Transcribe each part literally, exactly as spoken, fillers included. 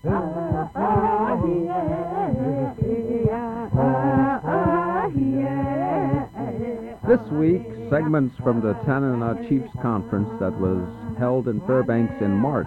This week, segments from the Tanana Chiefs Conference that was held in Fairbanks in March.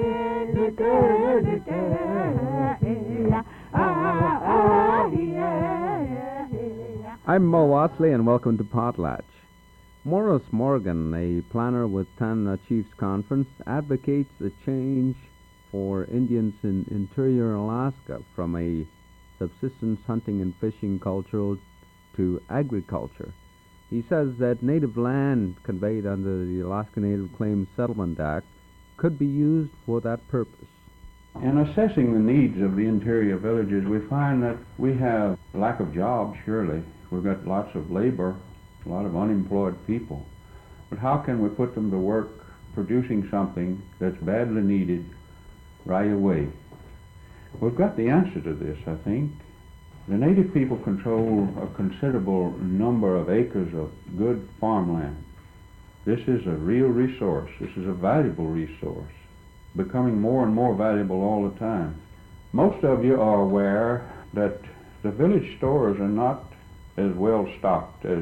I'm Mo Watley, and welcome to Potlatch. Morris Morgan, a planner with Tanana Chiefs Conference, advocates a change for Indians in interior Alaska from a subsistence hunting and fishing culture to agriculture. He says that native land conveyed under the Alaska Native Claims Settlement Act could be used for that purpose. In assessing the needs of the interior villages, we find that we have lack of jobs, surely. We've got lots of labor, a lot of unemployed people. But how can we put them to work producing something that's badly needed right away? We've got the answer to this, I think. The native people control a considerable number of acres of good farmland. This is a real resource. This is a valuable resource, becoming more and more valuable all the time. Most of you are aware that the village stores are not as well stocked as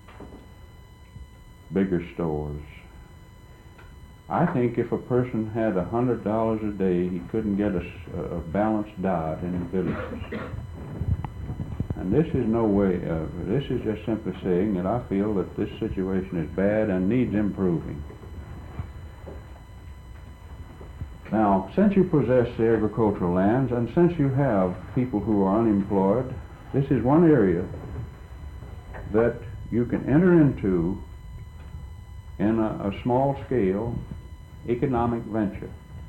bigger stores. I think if a person had a hundred dollars a day, he couldn't get a, a balanced diet in the villages. And this is no way, uh, this is just simply saying that I feel that this situation is bad and needs improving. Now, since you possess the agricultural lands, and since you have people who are unemployed, this is one area that you can enter into in a, a small-scale economic venture.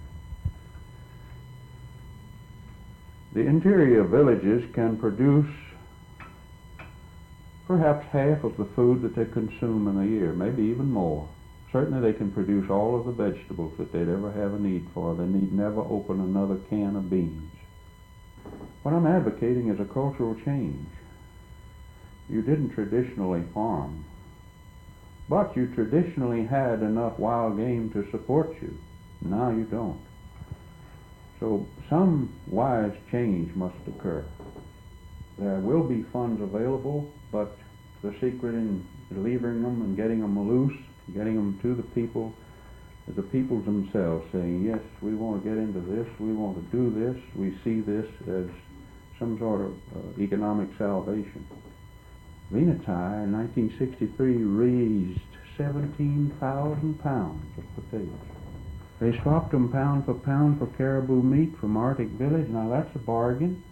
The interior villages can produce perhaps half of the food that they consume in a year, maybe even more. Certainly they can produce all of the vegetables that they'd ever have a need for. They need never open another can of beans. What I'm advocating is a cultural change. You didn't traditionally farm, but you traditionally had enough wild game to support you. Now you don't. So some wise change must occur. There will be funds available, but the secret in delivering them and getting them loose, getting them to the people, is the people themselves saying, yes, we want to get into this, we want to do this, we see this as some sort of uh, economic salvation. Venati in nineteen sixty-three raised seventeen thousand pounds of potatoes. They swapped them pound for pound for caribou meat from Arctic Village. Now that's a bargain.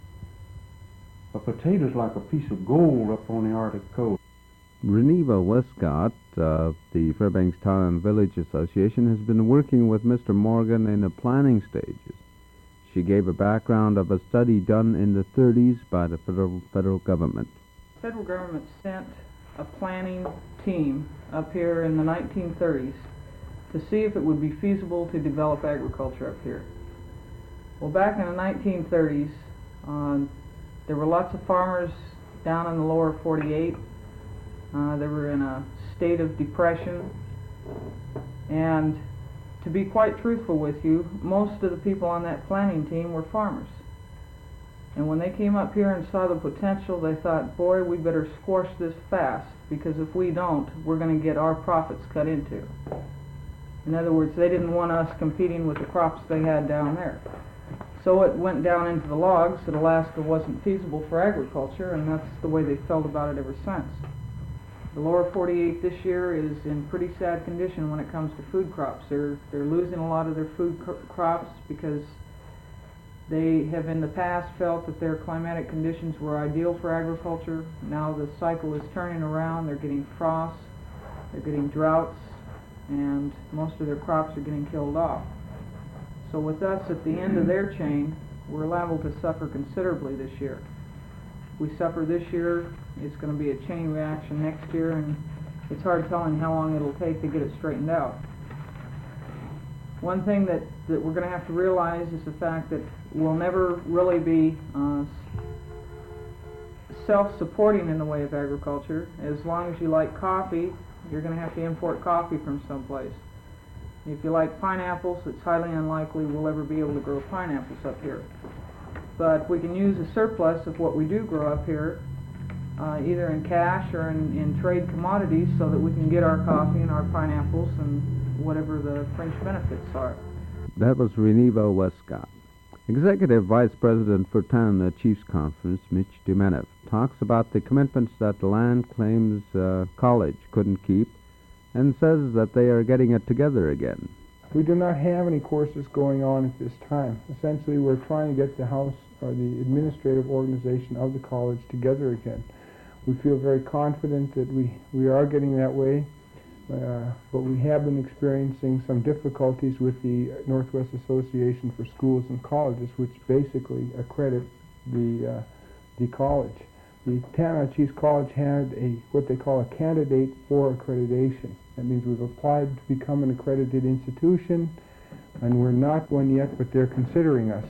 A potato's like a piece of gold up on the Arctic coast. Reneva Westcott of the Fairbanks Town and Village Association has been working with Mister Morgan in the planning stages. She gave a background of a study done in the thirties by the federal, federal government. The federal government sent a planning team up here in the nineteen thirties to see if it would be feasible to develop agriculture up here. Well, back in the nineteen thirties, uh, there were lots of farmers down in the lower forty-eight. Uh, they were in a state of depression, and to be quite truthful with you, most of the people on that planning team were farmers. And when they came up here and saw the potential, they thought, boy, we better squash this fast, because if we don't, we're going to get our profits cut into. In other words, they didn't want us competing with the crops they had down there. So it went down into the logs that Alaska wasn't feasible for agriculture, and that's the way they felt about it ever since. The lower forty-eight this year is in pretty sad condition when it comes to food crops. They're, they're losing a lot of their food cr- crops because they have in the past felt that their climatic conditions were ideal for agriculture. Now the cycle is turning around. They're getting frosts, they're getting droughts, and most of their crops are getting killed off. So with us at the end of their chain, we're liable to suffer considerably this year. If we suffer this year, it's going to be a chain reaction next year, and it's hard telling how long it'll take to get it straightened out. One thing that, that we're going to have to realize is the fact that we'll never really be uh, self-supporting in the way of agriculture. As long as you like coffee, you're going to have to import coffee from someplace. If you like pineapples, it's highly unlikely we'll ever be able to grow pineapples up here. But we can use the surplus of what we do grow up here, uh, either in cash or in, in trade commodities, so that we can get our coffee and our pineapples and whatever the fringe benefits are. That was Renivo Westcott. Executive Vice President for Tanana Chiefs Conference, Mitch Dumenev, talks about the commitments that the Land Claims uh, College couldn't keep and says that they are getting it together again. We do not have any courses going on at this time. Essentially, we're trying to get the House or the administrative organization of the college together again. We feel very confident that we, we are getting that way. Uh, but we have been experiencing some difficulties with the Northwest Association for Schools and Colleges, which basically accredit the uh, the college. The Tanana Chiefs College had a what they call a candidate for accreditation. That means we've applied to become an accredited institution, and we're not one yet, but they're considering us.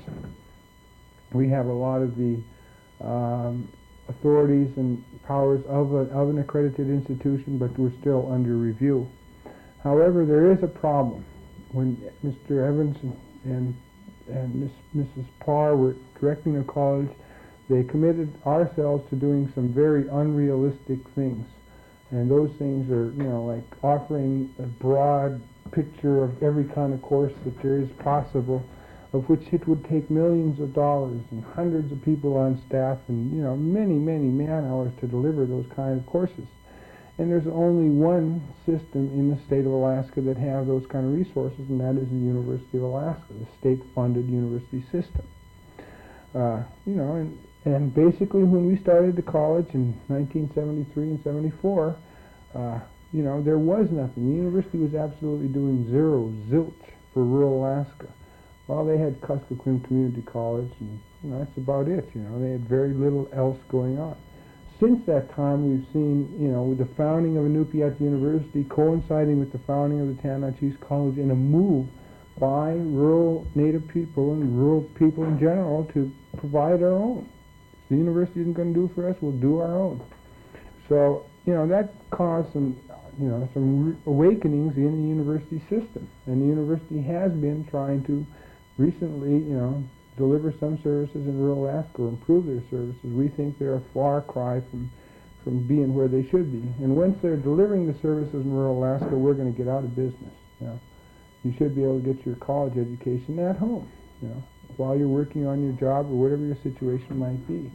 We have a lot of the um, authorities and powers of, a, of an accredited institution, but we're still under review. However, there is a problem. When Mister Evans and, and, and Miss, Missus Parr were directing the college, they committed ourselves to doing some very unrealistic things. And those things are, you know, like offering a broad picture of every kind of course that there is possible, of which it would take millions of dollars and hundreds of people on staff and, you know, many, many man-hours to deliver those kind of courses. And there's only one system in the state of Alaska that has those kind of resources, and that is the University of Alaska, the state-funded university system. Uh, you know, and, and basically when we started the college in nineteen seventy-three and seventy-four, uh, you know, there was nothing. The university was absolutely doing zero, zilch for rural Alaska. Well, they had Kuskokwim Community College, and you know, that's about it. You know, they had very little else going on. Since that time, we've seen, you know, with the founding of Inupiat University coinciding with the founding of the Tanana Chiefs College, in a move by rural Native people and rural people in general to provide our own. If the university isn't going to do for us, we'll do our own. So, you know, that caused some, you know, some re- awakenings in the university system, and the university has been trying to recently, you know, deliver some services in rural Alaska or improve their services. We think they're a far cry from from being where they should be. And once they're delivering the services in rural Alaska, we're going to get out of business. You know, you should be able to get your college education at home, you know, while you're working on your job or whatever your situation might be.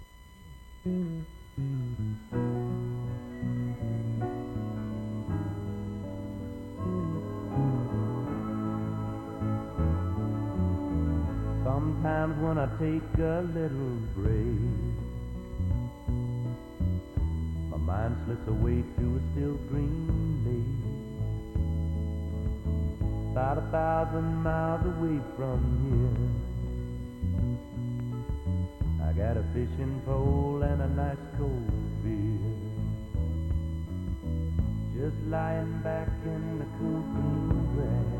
Sometimes when I take a little break, my mind slips away to a still green lake, about a thousand miles away from here. I got a fishing pole and a nice cold beer, just lying back in the cool green grass.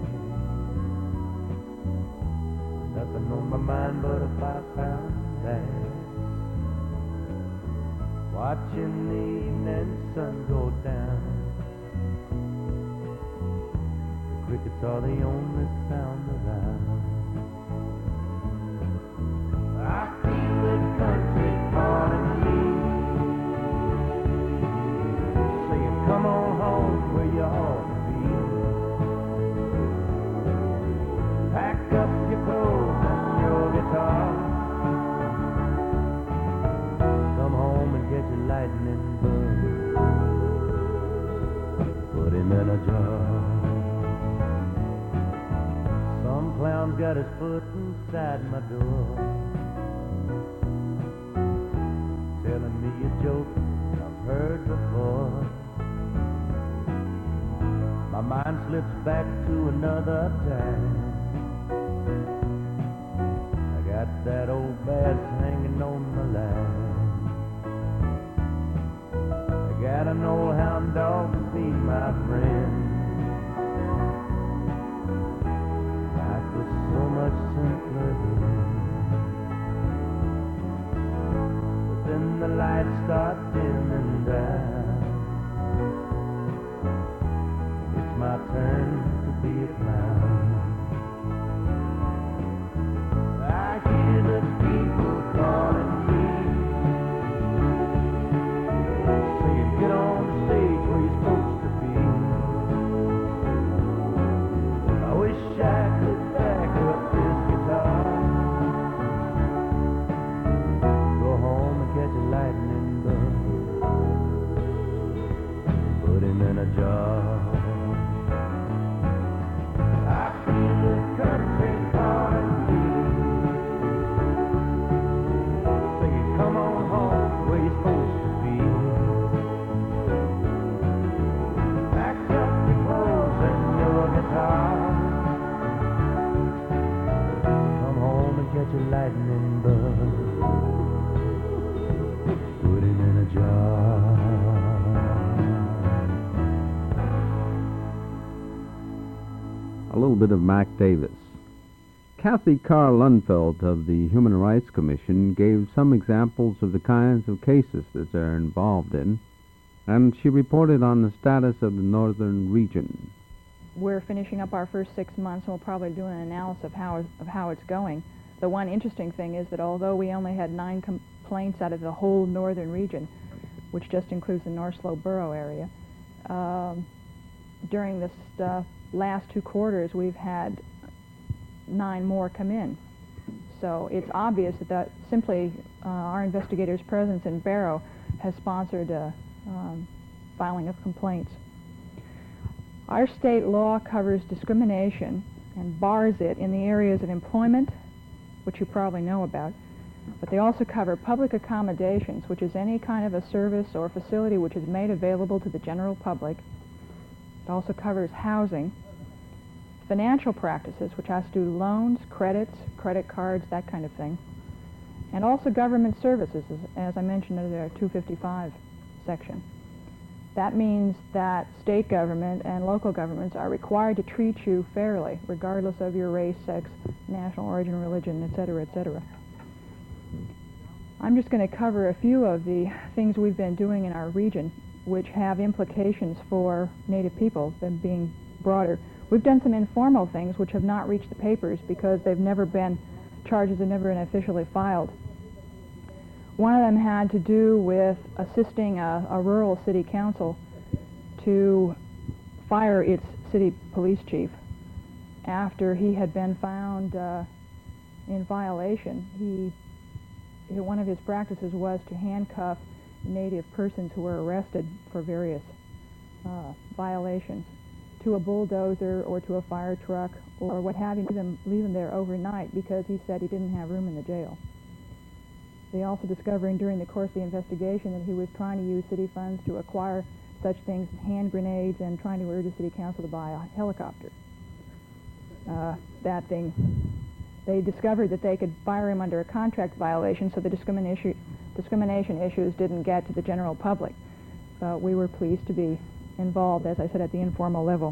Nothing on my mind but a five-pound bass, watching the evening sun go down. The crickets are the only sound around. I feel the country calling me, saying, come on home where you ought to be. Pack up your clothes and your guitar, come home and get your lightning bug, put him in a jar. Some clown's got his foot inside my door, telling me a joke I've heard before. My mind slips back to another time. I got that old bass hanging on my line. I got an old hound dog to be my friend. Life was so much simpler then. But then the lights start dimming down. It's my turn to be a clown. catch a lightning bug, put him in a jar. A little bit of Mac Davis. Kathy Carr Lundfeld of the Human Rights Commission gave some examples of the kinds of cases that they're involved in, and she reported on the status of the northern region. We're finishing up our first six months, and we'll probably do an analysis of how, of how it's going. The one interesting thing is that although we only had nine complaints out of the whole northern region, which just includes the North Slope Borough area, um, during this uh, last two quarters, we've had nine more come in. So it's obvious that, that simply uh, our investigators' presence in Barrow has sponsored uh, um, filing of complaints. Our state law covers discrimination and bars it in the areas of employment, which you probably know about, but they also cover public accommodations, which is any kind of a service or facility which is made available to the general public. It also covers housing, financial practices, which has to do loans, credits, credit cards, that kind of thing, and also government services, as, as I mentioned in the two fifty-five section. That means that state government and local governments are required to treat you fairly, regardless of your race, sex, national origin, religion, et cetera, et cetera. I'm just going to cover a few of the things we've been doing in our region which have implications for Native people, them being broader. We've done some informal things which have not reached the papers because they've never been, charges have never been officially filed. One of them had to do with assisting a, a rural city council to fire its city police chief after he had been found uh, in violation. He, he, one of his practices was to handcuff Native persons who were arrested for various uh, violations to a bulldozer or to a fire truck or what have you, leave them, leave them there overnight because he said he didn't have room in the jail. They also discovering during the course of the investigation that he was trying to use city funds to acquire such things as hand grenades and trying to urge the city council to buy a helicopter. Uh, that thing, they discovered that they could fire him under a contract violation, so the discrimination, discrimination issues didn't get to the general public. But we were pleased to be involved, as I said, at the informal level.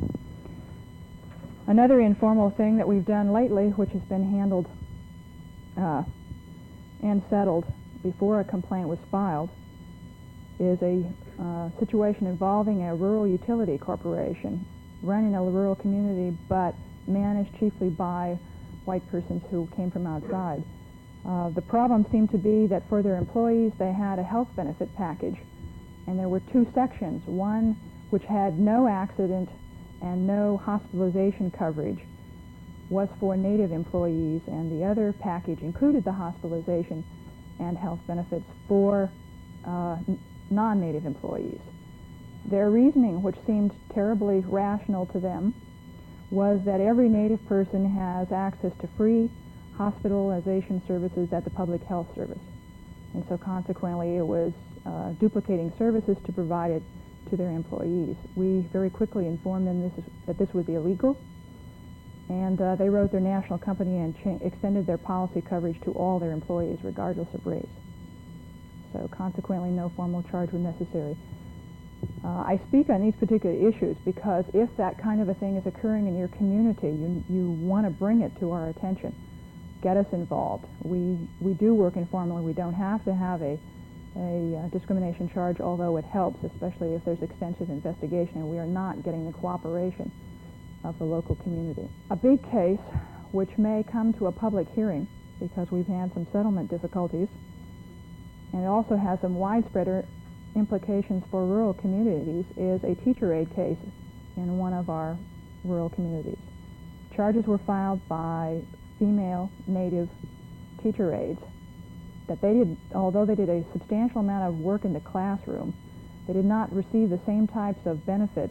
Another informal thing that we've done lately, which has been handled uh, and settled before a complaint was filed, is a uh, situation involving a rural utility corporation run in a rural community but managed chiefly by white persons who came from outside. Uh, the problem seemed to be that for their employees they had a health benefit package, and there were two sections, one which had no accident and no hospitalization coverage was for Native employees, and the other package included the hospitalization and health benefits for uh, n- non-Native employees. Their reasoning, which seemed terribly rational to them, was that every Native person has access to free hospitalization services at the public health service. And so consequently it was uh, duplicating services to provide it to their employees. We very quickly informed them this is, that this was illegal, and uh, they wrote their national company and cha- extended their policy coverage to all their employees regardless of race. So consequently no formal charge was necessary. Uh, I speak on these particular issues because if that kind of a thing is occurring in your community, you, you want to bring it to our attention. Get us involved. We, we do work informally. We don't have to have a, a uh, discrimination charge, although it helps, especially if there's extensive investigation and we are not getting the cooperation of the local community. A big case, which may come to a public hearing because we've had some settlement difficulties, and it also has some widespread implications for rural communities, is a teacher aid case in one of our rural communities. Charges were filed by female Native teacher aides that they did, although they did a substantial amount of work in the classroom, they did not receive the same types of benefits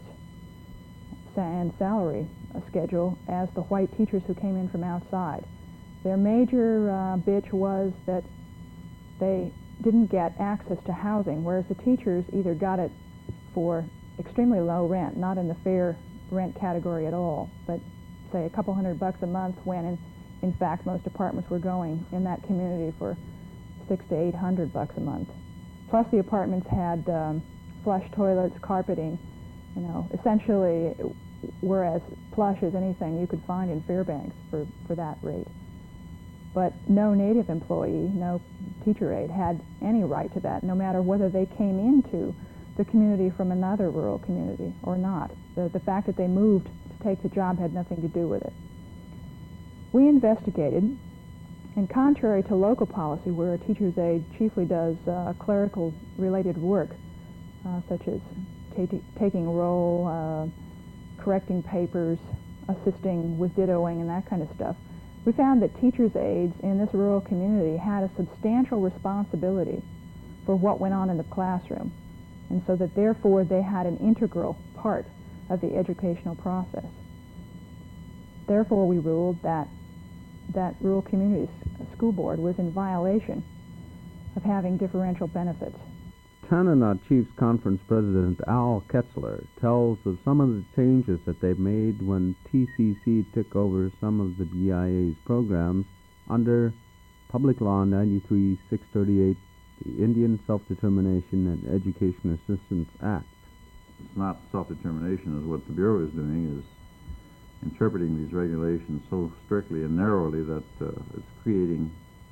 and salary schedule as the white teachers who came in from outside. Their major uh, bitch was that they didn't get access to housing, whereas the teachers either got it for extremely low rent, not in the fair rent category at all, but say a couple hundred bucks a month, when in, in fact, most apartments were going in that community for six to eight hundred bucks a month. Plus, the apartments had um, flush toilets, carpeting, you know, essentially were as plush as anything you could find in Fairbanks for, for that rate. But no native employee, no teacher aide had any right to that, no matter whether they came into the community from another rural community or not. The, the fact that they moved to take the job had nothing to do with it. We investigated, and contrary to local policy, where a teacher's aide chiefly does uh, clerical-related work, uh, such as ta- taking roll, uh, correcting papers, assisting with dittoing and that kind of stuff, we found that teachers' aides in this rural community had a substantial responsibility for what went on in the classroom, and so that therefore they had an integral part of the educational process. Therefore, we ruled that that rural community's school board was in violation of having differential benefits. Tanana Chiefs Conference President Al Ketzler tells of some of the changes that they've made when T C C took over some of the B I A's programs under Public Law ninety-three six thirty-eight, the Indian Self-Determination and Education Assistance Act. It's not self-determination, is what the Bureau is doing, is interpreting these regulations so strictly and narrowly that uh, it's creating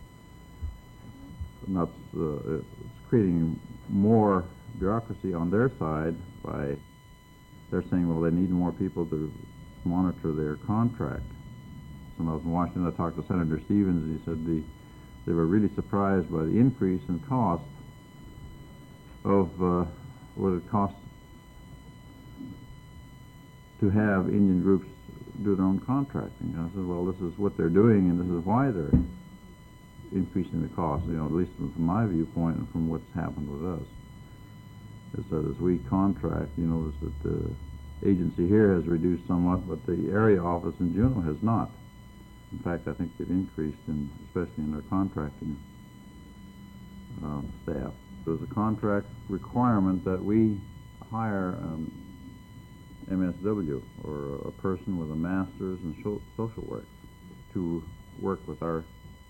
not uh, it's creating more bureaucracy on their side by they're saying, well, they need more people to monitor their contract. So when I was in Washington, I talked to Senator Stevens. He said the, they were really surprised by the increase in cost of uh, what it costs to have Indian groups do their own contracting. And I said, well, this is what they're doing, and this is why they're increasing the cost, you know, at least from my viewpoint and from what's happened with us, is that as we contract, you notice that the agency here has reduced somewhat, but the area office in Juneau has not. In fact, I think they've increased, in, especially in their contracting um, staff. There's a contract requirement that we hire um, M S W, or a person with a master's in social work, to work with our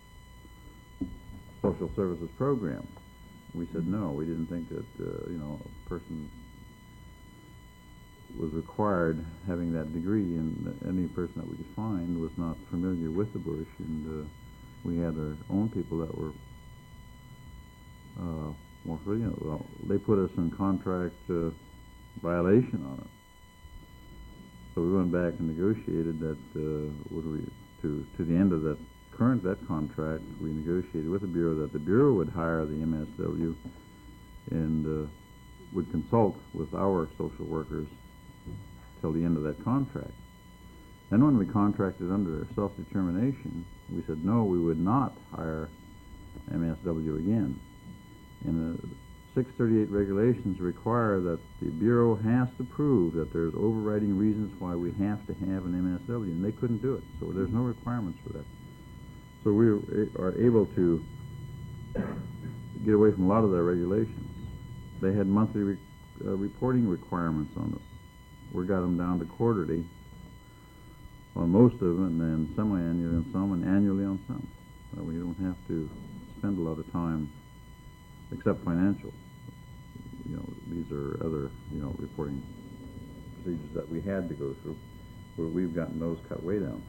social services program. We said no. We didn't think that uh, you know a person was required having that degree, and any person that we could find was not familiar with the bush, and uh, we had our own people that were uh, more familiar. Well, they put us in contract uh, violation on it. So we went back and negotiated that. Uh, what do we to to the end of that current that contract? We negotiated with the Bureau that the Bureau would hire the M S W and uh, would consult with our social workers till the end of that contract. Then when we contracted under self-determination, we said no, we would not hire M S W again. And the six thirty-eight regulations require that the Bureau has to prove that there's overriding reasons why we have to have an M S W, and they couldn't do it, so there's no requirements for that. So we are able to get away from a lot of their regulations. They had monthly re uh, reporting requirements on us. We got them down to quarterly on most of them, and then semi-annually on some, and annually on some. So we don't have to spend a lot of time, except financial. You know, these are other, you know, reporting procedures that we had to go through, where we've gotten those cut way down.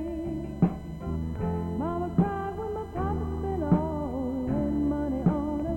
Mama cried when my papa spent all in money on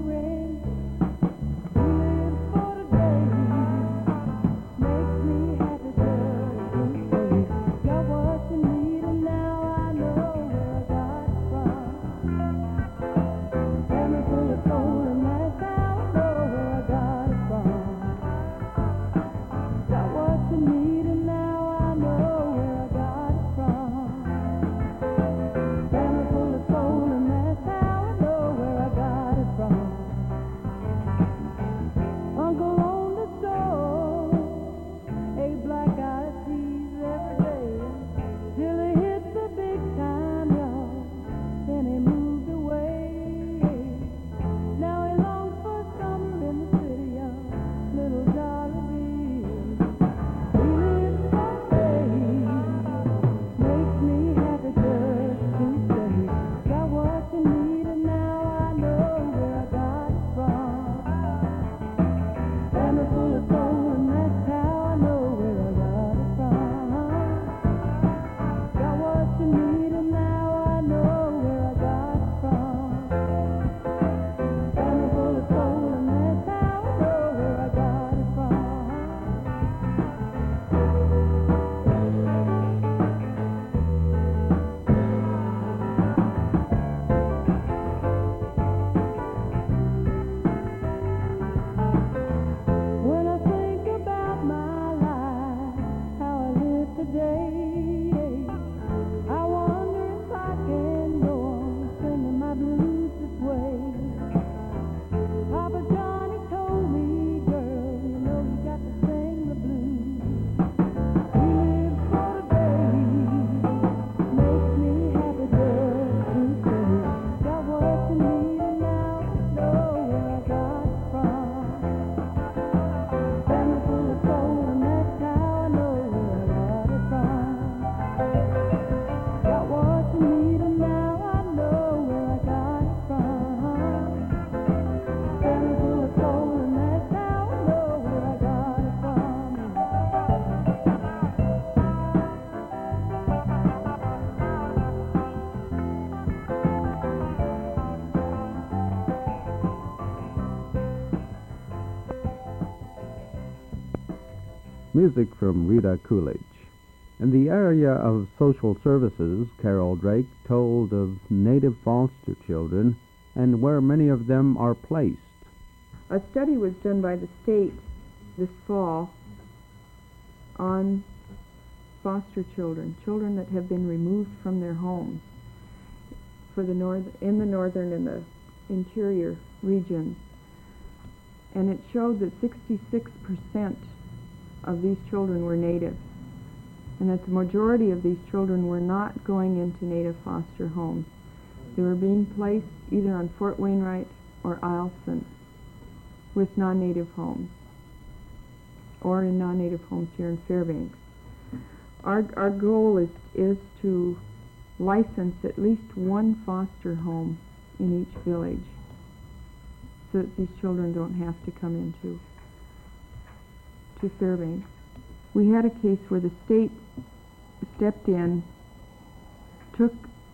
Music from Rita Coolidge. In the area of social services, Carol Drake told of native foster children and where many of them are placed. A study was done by the state this fall on foster children, children that have been removed from their homes for the north, in the northern and the interior regions. And it showed that sixty-six percent of these children were native, and that the majority of these children were not going into native foster homes. They were being placed either on Fort Wainwright or Eielson with non-native homes, or in non-native homes here in Fairbanks. Our, our goal is, is to license at least one foster home in each village so that these children don't have to come into to Fairbanks. We had a case where the state stepped in, took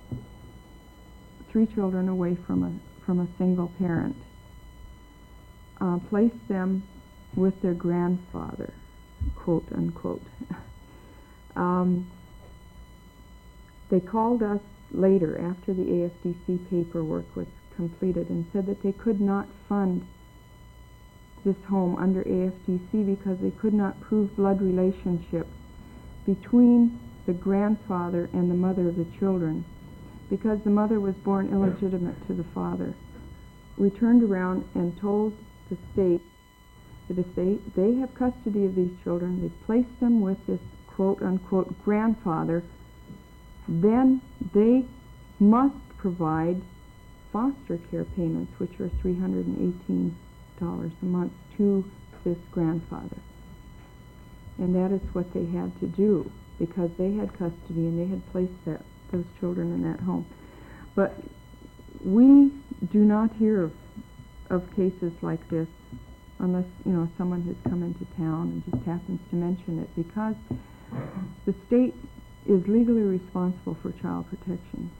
three children away from a from a single parent, uh, placed them with their grandfather, quote unquote. um, they called us later after the A F D C paperwork was completed and said that they could not fund this home under A F D C because they could not prove blood relationship between the grandfather and the mother of the children, because the mother was born illegitimate to the father. We turned around and told the state that if they, they have custody of these children, they've placed them with this quote-unquote grandfather, then they must provide foster care payments, which are three hundred eighteen dollars a month, to this grandfather. And that is what they had to do, because they had custody and they had placed that, those children in that home. But we do not hear of, of cases like this unless, you know, someone has come into town and just happens to mention it, because the state is legally responsible for child protection.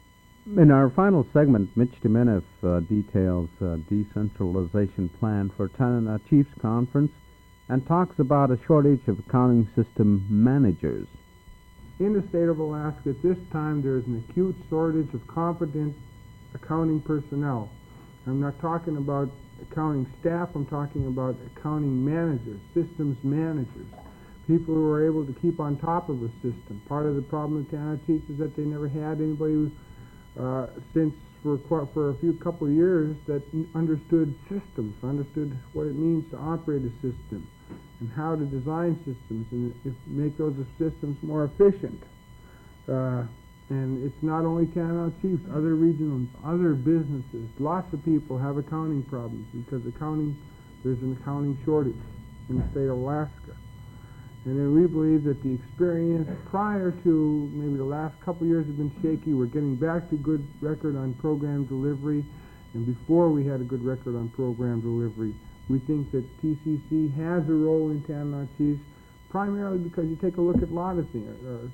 In our final segment, Mitch Domenov uh, details a decentralization plan for Tanana Chiefs Conference and talks about a shortage of accounting system managers. In the state of Alaska at this time, there is an acute shortage of competent accounting personnel. I'm not talking about accounting staff, I'm talking about accounting managers, systems managers, people who are able to keep on top of a system. Part of the problem with Tanana Chiefs is that they never had anybody who Uh, since for for a few couple of years that understood systems, understood what it means to operate a system, and how to design systems and if, make those systems more efficient. Uh, and it's not only Tanana Chiefs, other regionals, other businesses, lots of people have accounting problems because accounting, there's an accounting shortage in the state of Alaska. And then we believe that the experience prior to maybe the last couple of years have been shaky. We're getting back to good record on program delivery. And before we had a good record on program delivery, we think that T C C has a role in Tanana Chiefs, primarily because you take a look at a lot of things. Uh,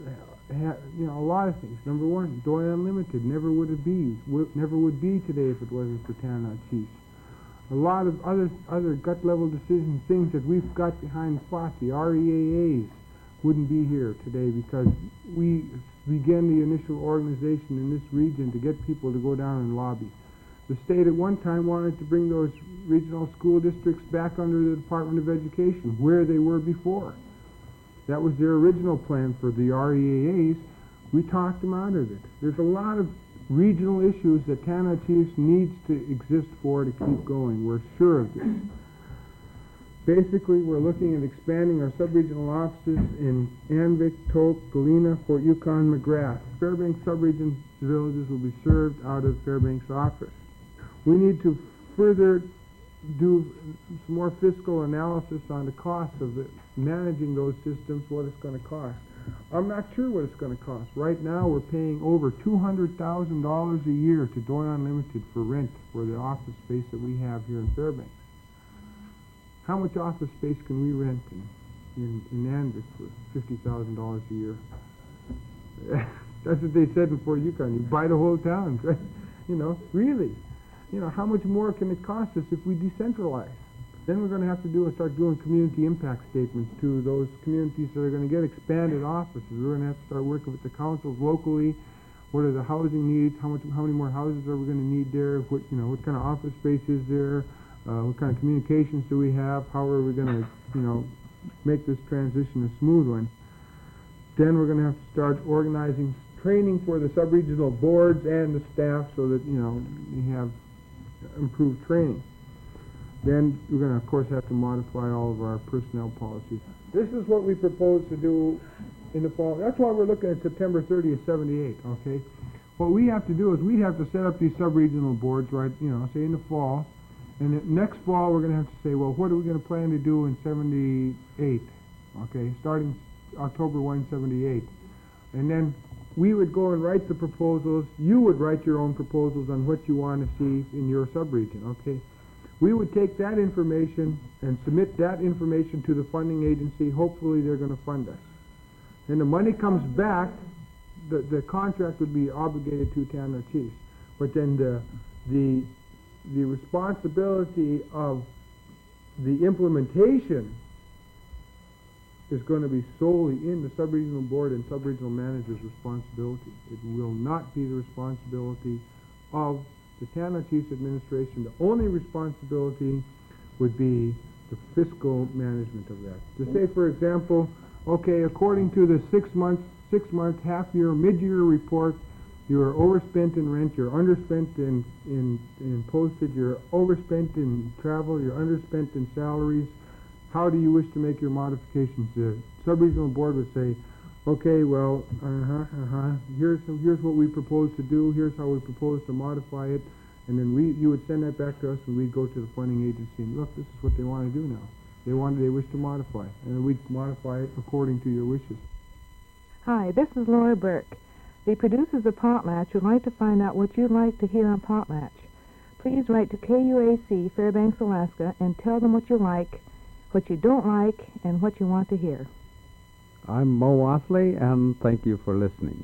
you know, a lot of things. Number one, Doi Unlimited never would have been, never would be today if it wasn't for Tanana Chiefs. A lot of other other gut level decisions, things that we've got behind fought, the R E A As wouldn't be here today because we began the initial organization in this region to get people to go down and lobby. The state at one time wanted to bring those regional school districts back under the Department of Education, where they were before. That was their original plan for the R E A As. We talked them out of it. There's a lot of regional issues that Tanana Chiefs needs to exist for to keep going. We're sure of this. Basically, we're looking at expanding our sub-regional offices in Anvik, Tok, Galena, Fort Yukon, McGrath. Fairbanks sub-region villages will be served out of Fairbanks office. We need to further do some more fiscal analysis on the cost of the, managing those systems, what it's going to cost. I'm not sure what it's going to cost. Right now, we're paying over two hundred thousand dollars a year to Doi Unlimited for rent for the office space that we have here in Fairbanks. How much office space can we rent in, in, in Anvik for fifty thousand dollars a year? That's what they said in Fort Yukon. You buy the whole town. You know, really. You know, how much more can it cost us if we decentralize? Then we're going to have to do is start doing community impact statements to those communities that are going to get expanded offices. We're going to have to start working with the councils locally. What are the housing needs? How much? How many more houses are we going to need there? What you know? What kind of office space is there? Uh, what kind of communications do we have? How are we going to you know make this transition a smooth one? Then we're going to have to start organizing training for the sub-regional boards and the staff so that you know we have improved training. Then we're going to, of course, have to modify all of our personnel policies. This is what we propose to do in the fall. That's why we're looking at September thirtieth, seventy-eight, okay? What we have to do is we have to set up these sub-regional boards, right, you know, say in the fall. And the next fall, we're going to have to say, well, what are we going to plan to do in seventy-eight, okay, starting October first, seventy-eight. And then we would go and write the proposals. You would write your own proposals on what you want to see in your sub-region, okay? We would take that information and submit that information to the funding agency. Hopefully they're going to fund us. Then the money comes back, the, the contract would be obligated to Tanana Chiefs. But then the, the, the responsibility of the implementation is going to be solely in the sub-regional board and sub-regional manager's responsibility. It will not be the responsibility of the Tanana Chiefs Administration. The only responsibility would be the fiscal management of that. To say, for example, okay, according to the six months, six month, half year, mid-year report, you're overspent in rent, you're underspent in, in, in postage, you're overspent in travel, you're underspent in salaries. How do you wish to make your modifications? The sub-regional board would say, okay, well, uh-huh, uh-huh, here's, here's what we propose to do, here's how we propose to modify it, and then we, you would send that back to us, and we'd go to the funding agency, and look, this is what they want to do now. They want, they wish to modify, and then we'd modify it according to your wishes. Hi, this is Laura Burke. The producers of Potlatch would like to find out what you'd like to hear on Potlatch. Please write to K U A C, Fairbanks, Alaska, and tell them what you like, what you don't like, and what you want to hear. I'm Mo Wasley, and thank you for listening.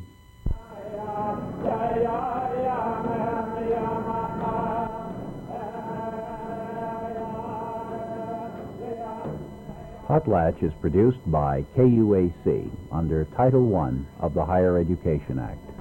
Potlatch is produced by K U A C under Title one of the Higher Education Act.